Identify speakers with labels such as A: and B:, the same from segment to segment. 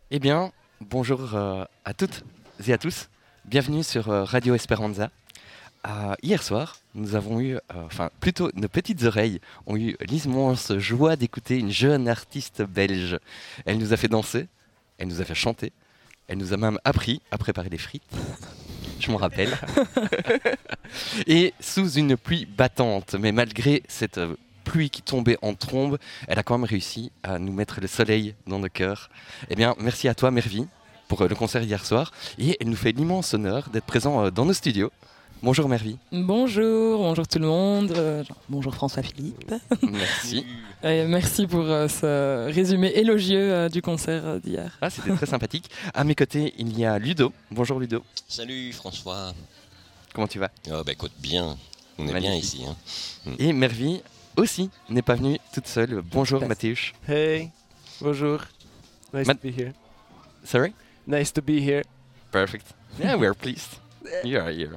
A: Eh bien, bonjour à toutes et à tous. Bienvenue sur Radio Esperanza. Hier soir, nous avons eu, enfin plutôt nos petites oreilles ont eu l'immense joie d'écouter une jeune artiste belge. Elle nous a fait danser, elle nous a fait chanter, elle nous a même appris à préparer des frites. Je m'en rappelle. Et sous une pluie battante, mais malgré cette pluie qui tombait en trombe, elle a quand même réussi à nous mettre le soleil dans nos cœurs. Eh bien, merci à toi, Mervy, pour le concert hier soir. Et elle nous fait l'immense honneur d'être présent dans nos studios. Bonjour Mervy.
B: Bonjour tout le monde. Bonjour François-Philippe.
A: Merci.
B: Merci pour ce résumé élogieux du concert d'hier.
A: Ah, c'était très sympathique. À mes côtés, il y a Ludo. Bonjour Ludo.
C: Salut François.
A: Comment tu vas?
C: Écoute, bien. On est bien ici. Hein.
A: Et Mervy aussi n'est pas venue toute seule. Bonjour Mateusz.
D: Hey, bonjour. Nice to be here.
A: Sorry?
D: Nice to be here.
A: Perfect. Yeah, we're pleased. You are here.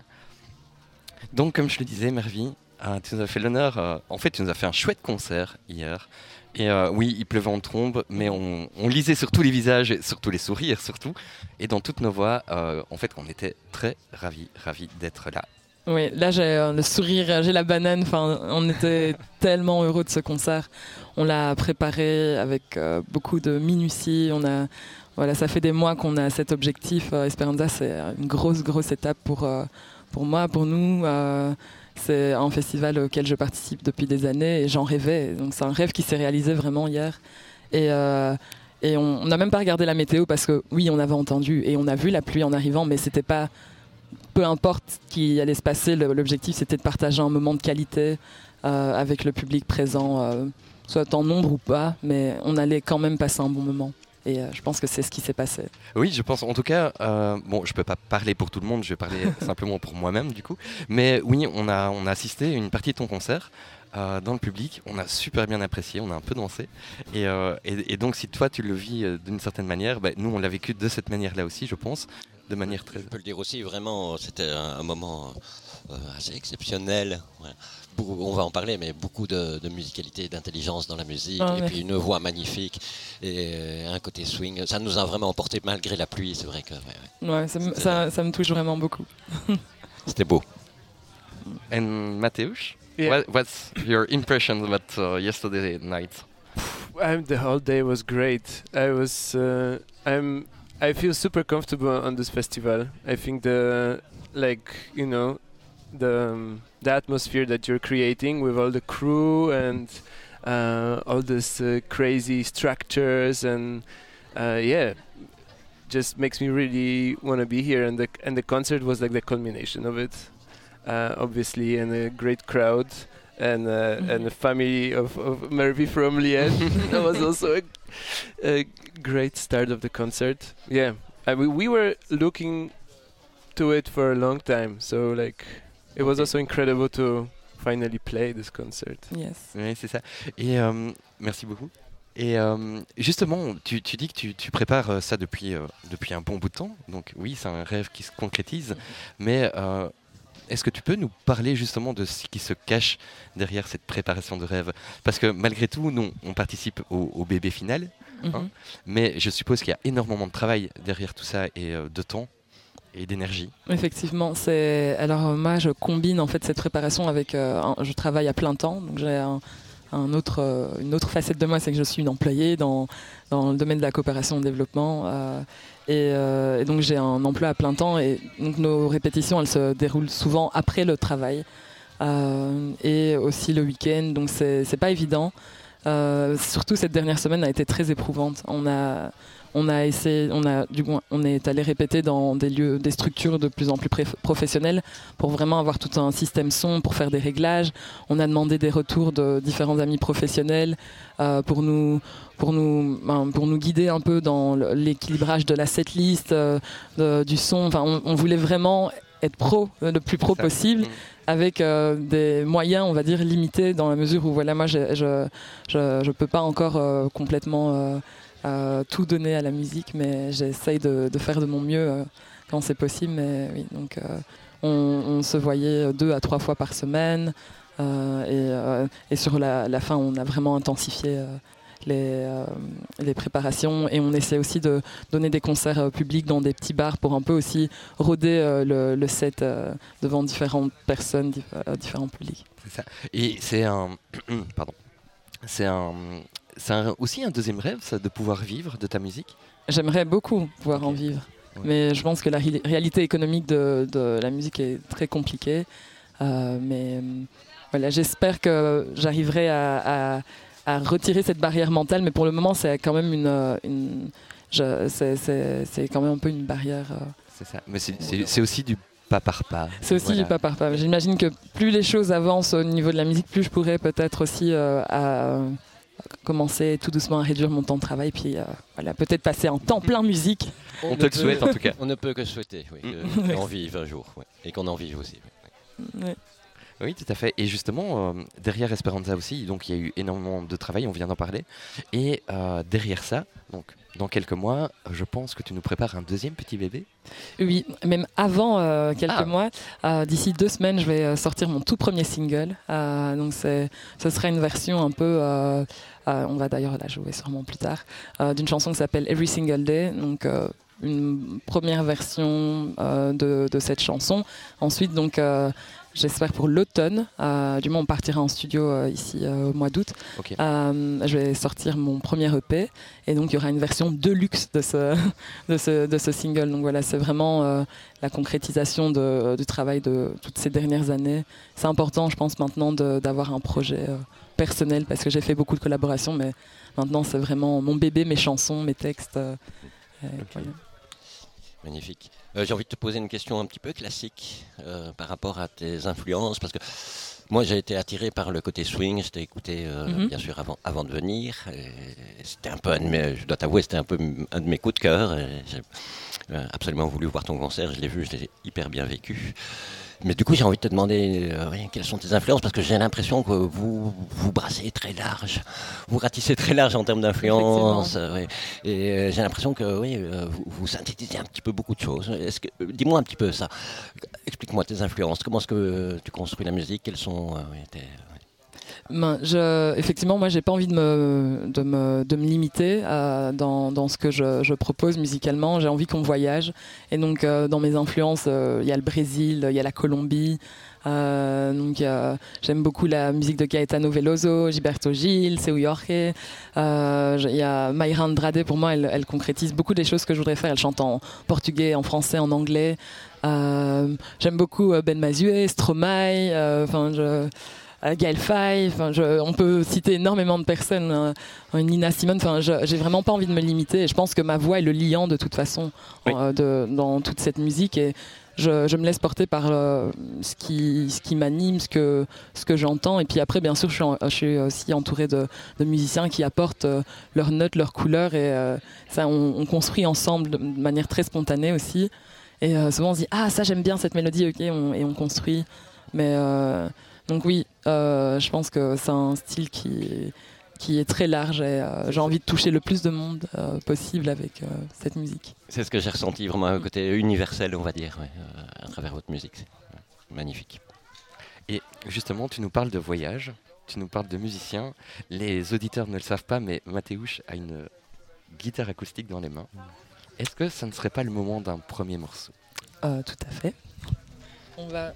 A: Donc, comme je le disais, Mervy, tu nous as fait l'honneur. En fait, tu nous as fait un chouette concert hier. Et oui, il pleuvait en trombe, mais on lisait sur tous les visages, et sur tous les sourires surtout, et dans toutes nos voix, en fait, on était très ravis d'être là.
B: Oui, là j'ai le sourire, j'ai la banane. Enfin, on était tellement heureux de ce concert. On l'a préparé avec beaucoup de minutie. Voilà, ça fait des mois qu'on a cet objectif. Esperanza, c'est une grosse étape pour moi, pour nous. C'est un festival auquel je participe depuis des années et j'en rêvais. Donc c'est un rêve qui s'est réalisé vraiment hier. Et on n'a même pas regardé la météo parce que oui, on avait entendu et on a vu la pluie en arrivant, mais c'était pas... Peu importe ce qui allait se passer, l'objectif c'était de partager un moment de qualité avec le public présent, soit en nombre ou pas, mais on allait quand même passer un bon moment. Et je pense que c'est ce qui s'est passé.
A: Oui, je pense. En tout cas, bon, je peux pas parler pour tout le monde, je vais parler simplement pour moi-même du coup. Mais oui, on a assisté à une partie de ton concert dans le public. On a super bien apprécié, on a un peu dansé. Et donc, si toi tu le vis d'une certaine manière, nous on l'a vécu de cette manière-là aussi, je pense, de manière très.
C: Je peux le dire aussi, vraiment, c'était un moment assez exceptionnel. Voilà. On va en parler, mais beaucoup de musicalité, d'intelligence dans la musique, et puis une voix magnifique et un côté swing. Ça nous a vraiment emporté malgré la pluie, c'est vrai que...
B: Ouais, ça me touche vraiment beaucoup.
C: C'était beau.
A: And Mateusz,
D: Yeah.
A: what's your impression about yesterday night?
D: The whole day was great. I feel super comfortable on this festival. I think the atmosphere that you're creating with all the crew and all this crazy structures and just makes me really want to be here. And the concert was like the culmination of it, obviously, and a great crowd and a family of Mervy from Liège. That was also a great start of the concert. Yeah, we were looking to it for a long time, so like. It was also incredible to finally play this concert.
A: Yes. Oui, c'est ça. Et merci beaucoup. Et justement, tu dis que tu prépares ça depuis un bon bout de temps. Donc oui, c'est un rêve qui se concrétise. Mais est-ce que tu peux nous parler justement de ce qui se cache derrière cette préparation de rêve? Parce que malgré tout, nous, on participe au bébé final. Hein, mais je suppose qu'il y a énormément de travail derrière tout ça et de temps. Et d'énergie.
B: Effectivement, alors moi je combine en fait cette préparation avec je travaille à plein temps, donc j'ai une autre facette de moi, c'est que je suis une employée dans le domaine de la coopération et développement et donc j'ai un emploi à plein temps et donc nos répétitions elles se déroulent souvent après le travail et aussi le week-end, donc c'est pas évident. Surtout cette dernière semaine a été très éprouvante. On est allé répéter dans des structures de plus en plus professionnelles pour vraiment avoir tout un système son, pour faire des réglages. On a demandé des retours de différents amis professionnels pour nous guider un peu dans l'équilibrage de la setlist, du son. Enfin, on voulait vraiment être le plus pro possible. Avec des moyens, on va dire, limités dans la mesure où voilà, moi je peux pas encore complètement tout donner à la musique, mais j'essaye de faire de mon mieux quand c'est possible. Mais oui, donc on se voyait 2 à 3 fois par semaine et sur la fin, on a vraiment intensifié les préparations, et on essaie aussi de donner des concerts publics dans des petits bars pour un peu aussi rôder le set devant différentes personnes, différents publics.
A: C'est ça. Et c'est un... Pardon. C'est aussi un deuxième rêve, ça, de pouvoir vivre de ta musique?
B: J'aimerais beaucoup pouvoir en vivre. Ouais. Mais je pense que la réalité économique de la musique est très compliquée. Mais voilà, j'espère que j'arriverai à retirer cette barrière mentale. Mais pour le moment, c'est quand même c'est quand même un peu une barrière.
A: C'est ça. Mais c'est aussi du pas par pas.
B: C'est aussi du pas par pas. J'imagine que plus les choses avancent au niveau de la musique, plus je pourrais peut-être aussi commencer tout doucement à réduire mon temps de travail, puis voilà, peut-être passer en temps plein musique.
A: On te le souhaite en tout cas.
C: On ne peut que souhaiter qu'on en vive un jour, et qu'on en vive aussi.
B: Ouais.
A: Oui, tout à fait. Et justement, derrière Esperanza aussi, donc il y a eu énormément de travail, on vient d'en parler. Et derrière ça, donc dans quelques mois, je pense que tu nous prépares un deuxième petit bébé.
B: Oui, même avant quelques mois. D'ici 2 semaines, je vais sortir mon tout premier single. Donc ce sera une version un peu, on va d'ailleurs la jouer sûrement plus tard, d'une chanson qui s'appelle Every Single Day. Donc une première version de cette chanson. Ensuite, donc j'espère pour l'automne, du moins on partira en studio ici au mois d'août.
A: Okay.
B: Je vais sortir mon premier EP, et donc il y aura une version deluxe de ce single. Donc voilà, c'est vraiment la concrétisation du travail de toutes ces dernières années. C'est important, je pense, maintenant d'avoir un projet personnel, parce que j'ai fait beaucoup de collaborations, mais maintenant c'est vraiment mon bébé, mes chansons, mes textes. Voilà.
C: Magnifique. J'ai envie de te poser une question un petit peu classique par rapport à tes influences, parce que moi j'ai été attiré par le côté swing, je t'ai écouté bien sûr avant de venir, et c'était un peu je dois t'avouer, c'était un peu un de mes coups de cœur, et j'ai absolument voulu voir ton concert, je l'ai vu, je l'ai hyper bien vécu. Mais du coup, j'ai envie de te demander quelles sont tes influences, parce que j'ai l'impression que vous brassez très large, vous ratissez très large en termes d'influence, et j'ai l'impression que vous synthétisez un petit peu beaucoup de choses. Dis-moi un petit peu ça. Explique-moi tes influences. Comment est-ce que tu construis la musique? Quelles sont
B: effectivement, moi, j'ai pas envie de me limiter dans ce que je propose musicalement. J'ai envie qu'on voyage. Et donc, dans mes influences, il y a le Brésil, il y a la Colombie. Donc, j'aime beaucoup la musique de Caetano Veloso, Gilberto Gil, Seu Jorge. Il y a Mayra Andrade, pour moi, elle concrétise beaucoup des choses que je voudrais faire. Elle chante en portugais, en français, en anglais. J'aime beaucoup Ben Mazué, Stromae. Gaël Faye, on peut citer énormément de personnes, Nina Simone, j'ai vraiment pas envie de me limiter, et je pense que ma voix est le liant de toute façon dans toute cette musique, et je me laisse porter par ce qui m'anime, ce que j'entends, et puis après bien sûr je suis aussi entourée de musiciens qui apportent leurs notes, leurs couleurs, et ça on construit ensemble de manière très spontanée aussi, et souvent on se dit ça j'aime bien cette mélodie, ok, et on construit, mais donc oui, je pense que c'est un style qui est très large, et j'ai envie de toucher le plus de monde possible avec cette musique.
C: C'est ce que j'ai ressenti, vraiment un côté universel, on va dire, à travers votre musique. C'est magnifique.
A: Et justement, tu nous parles de voyage, tu nous parles de musiciens. Les auditeurs ne le savent pas, mais Mateusz a une guitare acoustique dans les mains. Est-ce que ça ne serait pas le moment d'un premier morceau?
B: Tout à fait. On va...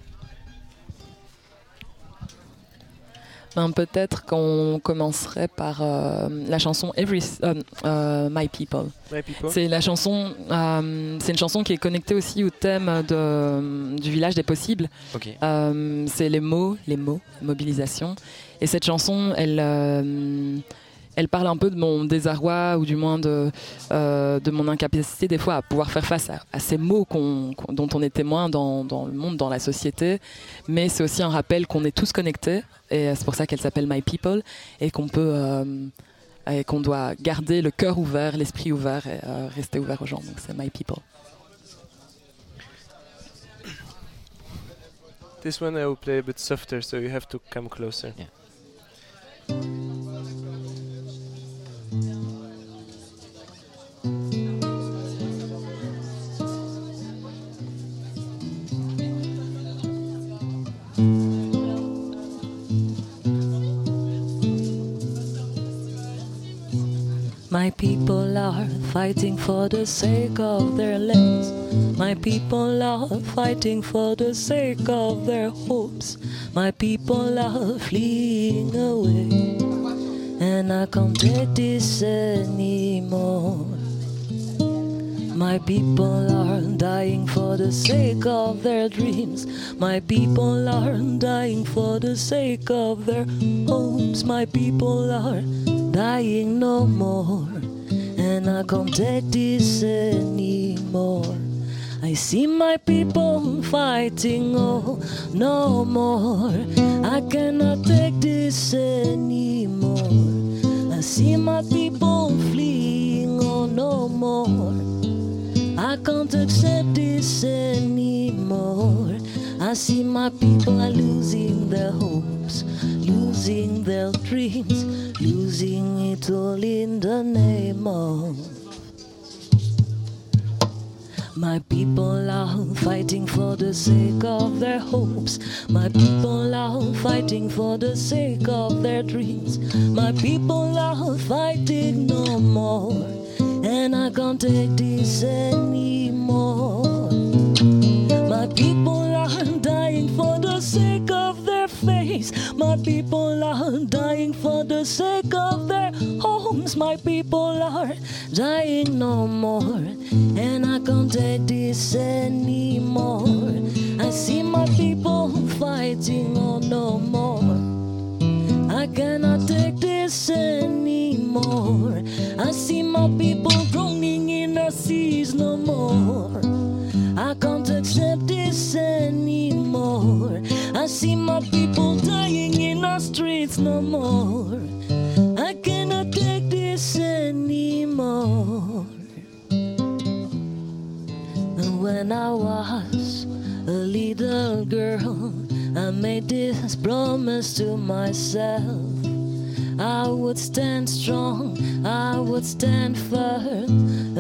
B: peut-être qu'on commencerait par la chanson My People.
D: My People.
B: C'est la chanson, c'est une chanson qui est connectée aussi au thème du village des possibles.
A: Okay.
B: C'est les mots, mobilisation. Et cette chanson, elle parle un peu de mon désarroi, ou du moins de mon incapacité des fois à pouvoir faire face à ces mots dont on est témoin dans le monde, dans la société. Mais c'est aussi un rappel qu'on est tous connectés, et c'est pour ça qu'elle s'appelle My People, et qu'on doit garder le cœur ouvert, l'esprit ouvert, et rester ouvert aux gens. Donc c'est My People.
D: This one I will play a bit softer, so you have to come closer.
C: Yeah.
E: My people are fighting for the sake of their lands. My people are fighting for the sake of their hopes. My people are fleeing away, and I can't take this anymore. My people are dying for the sake of their dreams. My people are dying for the sake of their hopes. My people are dying no more, and I can't take this anymore. I see my people fighting, oh, no more. I cannot take this anymore. I see my people fleeing, oh, no more. I can't accept this anymore. I see my people are losing their hopes, losing their dreams, losing it all in the name of. My people are fighting for the sake of their hopes. My people are fighting for the sake of their dreams. My people are fighting no more, and I can't take this anymore. My people are dying for the sake of their faith. My people are dying for the sake of their homes. My people are dying no more, and I can't take this anymore. I see my people fighting, oh, no more. I cannot take this anymore. I see my people drowning in the seas no more. I can't accept this anymore. I see my people dying in the streets no more. I cannot take this anymore. And when I was a little girl, I made this promise to myself. I would stand strong, I would stand firm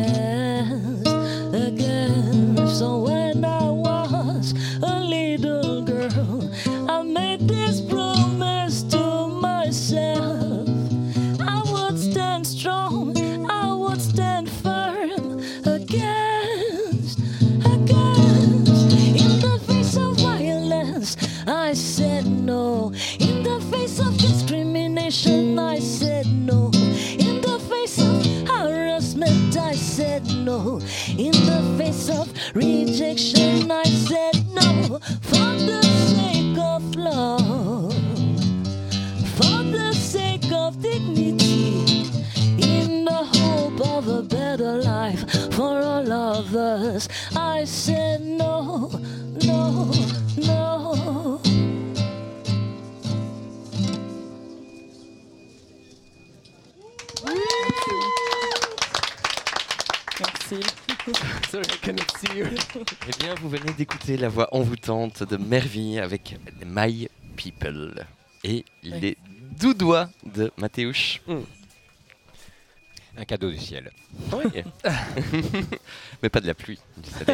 E: against. So when I was a little girl, I made this promise to myself. I would stand strong, I would stand firm against. In the face of violence, I said no. In the face of discrimination, I said no. In the face of harassment, I said no. In the face of rejection, I said no. For the sake of love, for the sake of dignity, in the hope of a better life for all of us, I said no, no, no.
B: Merci.
D: Sorry, I cannot see you.
A: Eh bien, vous venez d'écouter la voix envoûtante de Mervi avec My People et les doux doigts de Mateusz.
C: Un cadeau du ciel.
A: Oui. Mais pas de la pluie, du soleil.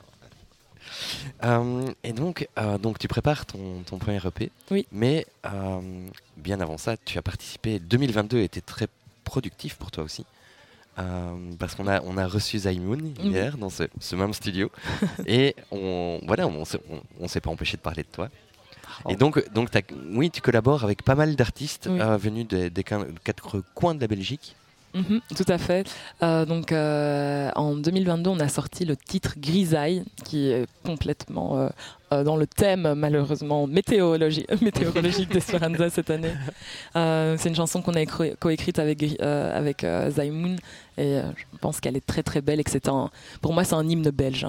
A: Et donc tu prépares ton premier EP.
B: Oui.
A: Mais bien avant ça, tu as participé. 2022 était très productif pour toi aussi. Parce qu'on a reçu Zaimoun hier dans ce même studio. Et on s'est pas empêché de parler de toi. Et donc tu collabores avec pas mal d'artistes venus des 4 coins de la Belgique.
B: Tout à fait. En 2022, on a sorti le titre Grisaille, qui est complètement dans le thème, malheureusement, météorologique d'Esperanza cette année. C'est une chanson qu'on a coécrite avec Zaimoun, et je pense qu'elle est très très belle et que pour moi, c'est un hymne belge.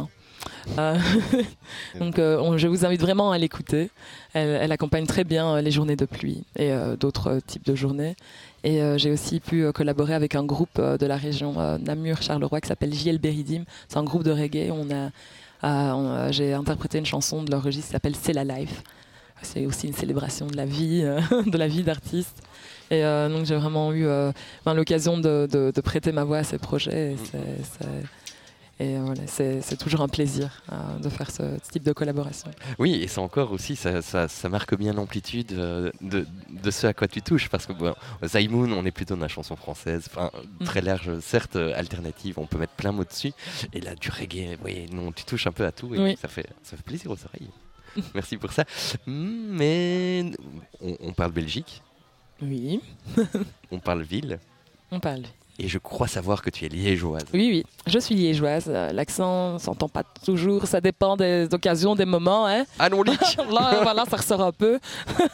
B: Je vous invite vraiment à l'écouter. Elle accompagne très bien les journées de pluie et d'autres types de journées. Et j'ai aussi pu collaborer avec un groupe de la région Namur-Charleroi qui s'appelle JL Beridim. C'est un groupe de reggae. J'ai interprété une chanson de leur registre qui s'appelle C'est la life. C'est aussi une célébration de la vie, d'artiste. Et donc j'ai vraiment eu l'occasion de prêter ma voix à ces projets. Et voilà, c'est toujours un plaisir de faire ce type de collaboration.
A: Oui, et c'est encore aussi, ça marque bien l'amplitude de ce à quoi tu touches. Parce que Zaimoun, on est plutôt dans la chanson française, très large, certes alternative, on peut mettre plein mot dessus. Et là, du reggae, oui, non, tu touches un peu à tout et ça fait plaisir aux oreilles. Merci pour ça. Mais on parle Belgique.
B: Oui.
A: On parle ville.
B: On parle.
A: Et je crois savoir que tu es liégeoise.
B: Oui, je suis liégeoise. L'accent ne s'entend pas toujours, ça dépend des occasions, des moments. Hein.
A: Ah non, Là,
B: voilà, ça ressort un peu.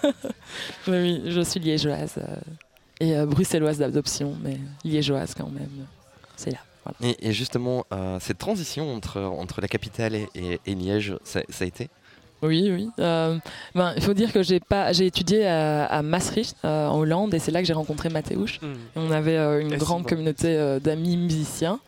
B: Oui, je suis liégeoise. Et bruxelloise d'adoption, mais liégeoise quand même. C'est là. Voilà.
A: Et justement, cette transition entre la capitale et Liège, ça a été ?
B: Oui. Il faut dire que j'ai étudié à Maastricht, en Hollande, et c'est là que j'ai rencontré Mateusz. Et on avait une grande communauté d'amis musiciens.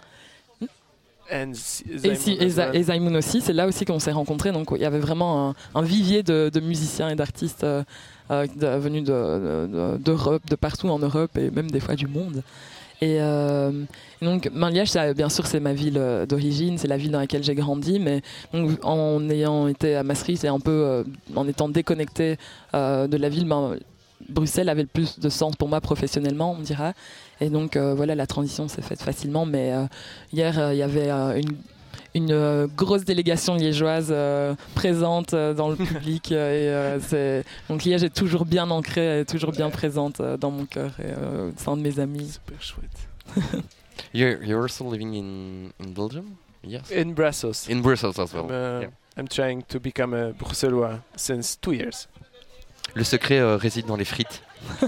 B: Et Zaimoun aussi, c'est là aussi qu'on s'est rencontrés. Donc il y avait vraiment un vivier de musiciens et d'artistes venus d'Europe, de partout en Europe et même des fois du monde. Et donc, Liège, bien sûr, c'est ma ville d'origine, c'est la ville dans laquelle j'ai grandi, mais donc, en ayant été à Maastricht et un peu en étant déconnecté de la ville, Bruxelles avait le plus de sens pour moi professionnellement, on dira. Et donc, voilà, la transition s'est faite facilement, mais hier, il y avait une grosse délégation liégeoise présente dans le public. Donc Liège est toujours bien ancrée, toujours bien présente dans mon cœur et au sein de mes amis.
D: Super chouette.
A: You're also living in Belgium? Yes.
D: In Brussels.
A: In Brussels as well.
D: I'm trying to become a Bruxellois since 2 years.
A: Le secret réside dans les frites.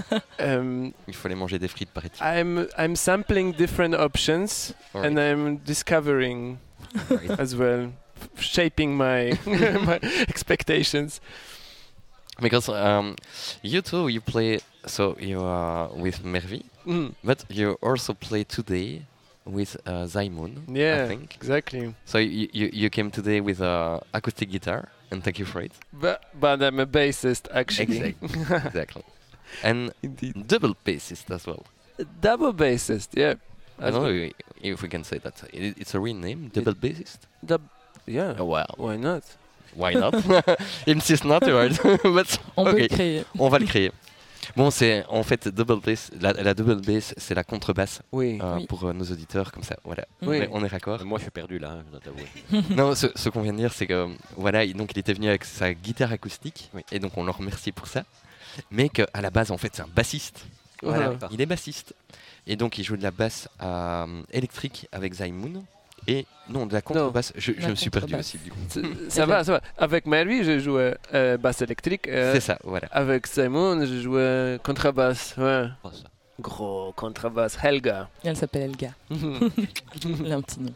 A: Il faut aller manger des frites, paraît-il.
D: I'm sampling different options and I'm discovering as well, shaping my expectations.
A: Because you play, so you are with Mervi, but you also play today with Zaimoun, I think.
D: Exactly.
A: So you came today with acoustic guitar, and thank you for it.
D: But I'm a bassist, actually.
A: Exactly. And
D: Indeed.
A: Double bassist as well.
D: Double bassist, yeah.
A: I don't know if we can say that. It's a real name, double bassist.
D: Yeah.
A: Oh, wow.
D: Why not?
A: Why not? Insist not to it. But
B: on peut le créer.
A: On va le créer. Bon, c'est en fait double bass. La double bass, c'est la contrebasse.
D: Oui.
A: Pour nos auditeurs, comme ça. Voilà.
B: Oui.
A: On est raccord.
C: Moi, je suis perdu là, je dois t'avouer.
A: Non, ce qu'on vient de dire, c'est que voilà, donc il était venu avec sa guitare acoustique, et donc on le remercie pour ça. Mais qu'à la base, en fait, c'est un bassiste. Voilà. Il est bassiste. Et donc, il joue de la basse électrique avec Zaimoun. Et non, de la contrebasse. Je me suis perdu aussi, du coup.
D: Ça va. Avec Mary, je jouais basse électrique.
A: C'est ça, voilà.
D: Avec Zaimoun, je jouais contrebasse. Ouais.
C: Oh, ça.
D: Gros contrebasse, Helga.
B: Elle s'appelle Helga. Elle a un petit nom.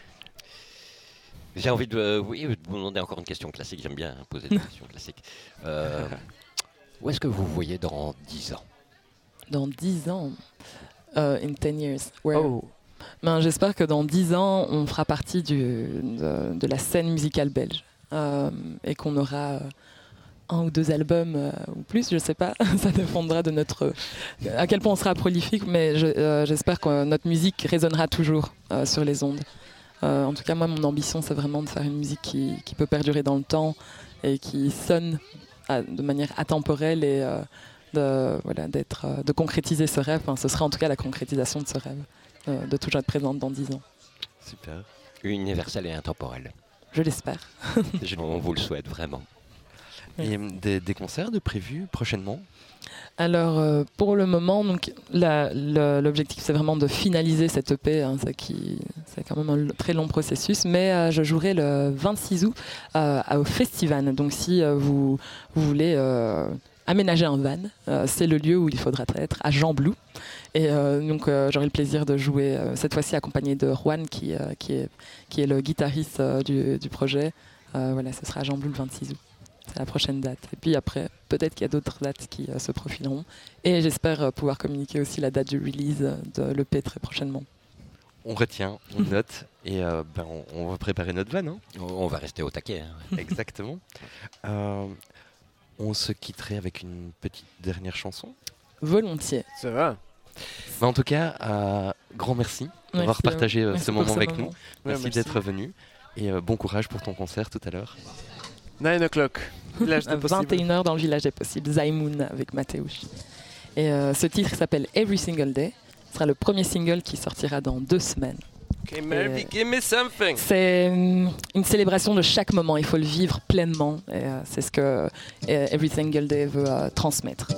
C: J'ai envie de vous demander encore une question classique. J'aime bien poser des questions classiques. Où est-ce que vous voyez dans 10 ans?
B: Dans 10 ans, in 10 years. J'espère que dans 10 ans, on fera partie de la scène musicale belge et qu'on aura 1 ou 2 albums ou plus, je sais pas. Ça dépendra de à quel point on sera prolifique, mais j'espère que notre musique résonnera toujours sur les ondes. En tout cas, moi, mon ambition, c'est vraiment de faire une musique qui peut perdurer dans le temps et qui sonne de manière atemporelle et de concrétiser ce rêve. Enfin, ce sera en tout cas la concrétisation de ce rêve, de toujours être présente dans 10 ans.
A: Super.
C: Universel et intemporel.
B: Je l'espère.
C: On vous le souhaite vraiment.
A: Et des concerts de prévus prochainement?
B: Alors, pour le moment, donc, l'objectif, c'est vraiment de finaliser cette EP. C'est quand même un très long processus. Mais je jouerai le 26 août au Festival. Donc, si vous voulez aménager un van, c'est le lieu où il faudra être, à Jean-Blou. Et donc, j'aurai le plaisir de jouer cette fois-ci accompagné de Juan, qui est le guitariste du projet. Voilà, ce sera à Jean-Blou le 26 août. C'est la prochaine date. Et puis après, peut-être qu'il y a d'autres dates qui se profileront. Et j'espère pouvoir communiquer aussi la date du release de l'EP très prochainement.
A: On retient, on note, et on va préparer notre van. Hein.
C: On va rester au taquet. Hein.
A: Exactement. On se quitterait avec une petite dernière chanson.
B: Volontiers.
D: Ça va.
A: En tout cas, grand merci d'avoir partagé ce moment avec nous. Merci d'être venu. Et bon courage pour ton concert tout à l'heure.
D: 9 o'clock, village des possibles.
B: 21h dans le village des possibles, Zaimoun avec Mateusz. Et ce titre s'appelle Every Single Day. Ce sera le premier single qui sortira dans 2 semaines.
D: Okay, Mary, give me something.
B: C'est une célébration de chaque moment, il faut le vivre pleinement. Et c'est ce que Every Single Day veut transmettre.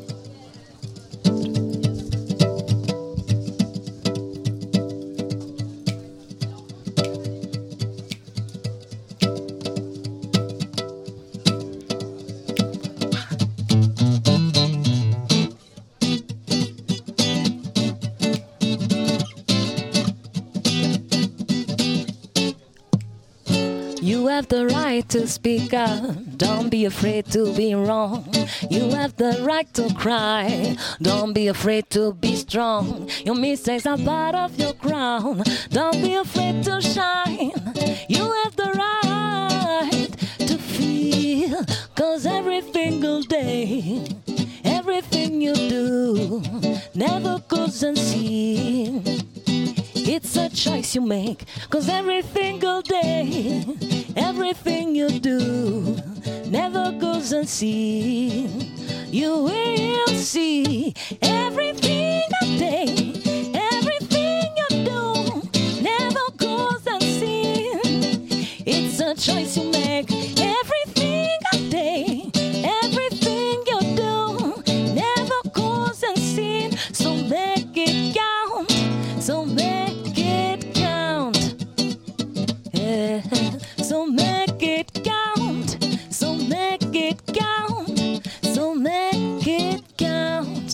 E: You have the right to speak up, don't be afraid to be wrong. You have the right to cry, don't be afraid to be strong. Your mistakes are part of your crown, don't be afraid to shine. You have the right to feel, cause every single day, everything you do never goes unseen. It's a choice you make, cause every single day, everything you do never goes unseen. You will see everything I day, everything you do never goes unseen. It's a choice you make, everything I day, everything you do never goes unseen. So make it count, so make it count. Yeah. So make it count, so make it count, so make it count.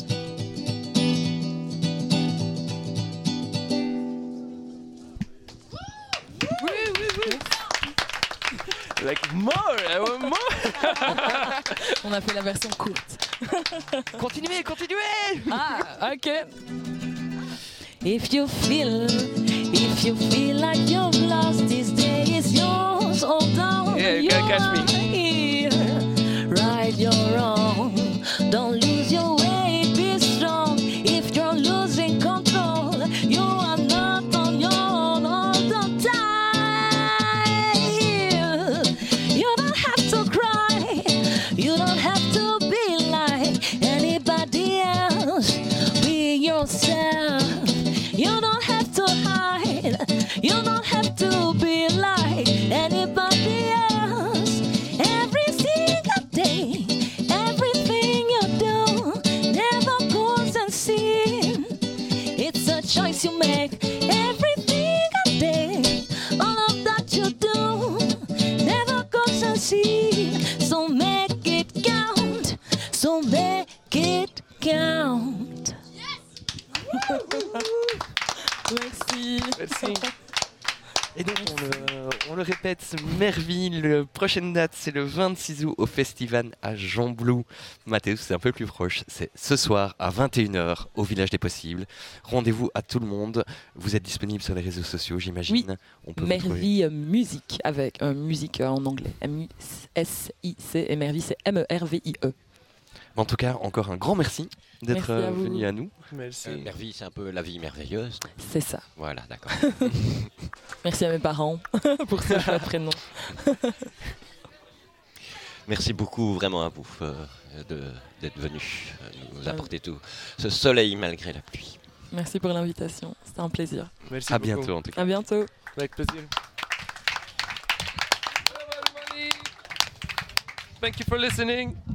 D: Like more, I want more.
B: On a fait la version courte.
A: Continuez, continuez.
B: Ah, ok.
E: If you feel like you've lost, this day is yours. Hold on,
D: Yeah, you gotta catch me.
E: Here. Right your wrong, don't lose your way, be strong. If you're losing control, you are not on your own all the time. You don't have to cry, you don't have to be like anybody else. Be yourself. You don't have to hide, you don't have to be like anybody else. Every single day, everything you do never goes unseen. It's a choice you make, every single day. All of that you do never goes unseen. So make it count, so make it count.
B: Merci.
D: Merci.
A: Et donc on le répète, Merville, la prochaine date c'est le 26 août au festival à Jean-Blou. Mateusz, c'est un peu plus proche, c'est ce soir à 21h au Village des Possibles. Rendez-vous à tout le monde. Vous êtes disponible sur les réseaux sociaux, j'imagine.
B: Oui,
A: on peut vous trouver.
B: Merville Musique avec musique en anglais. M-U-S-I-C et Merville c'est M-E-R-V-I-E.
A: En tout cas, encore un grand merci d'être
B: Merci à vous.
A: venu à nous.
D: Merci.
C: Merveille, c'est un peu la vie merveilleuse.
B: C'est ça.
C: Voilà, d'accord.
B: Merci à mes parents pour ce choix de prénom.
C: Merci beaucoup vraiment à vous d'être venu nous apporter tout ce soleil malgré la pluie.
B: Merci pour l'invitation, c'était un plaisir.
D: Merci
A: À
D: beaucoup.
A: bientôt en tout cas.
B: À bientôt.
D: Avec plaisir. Thank you for listening.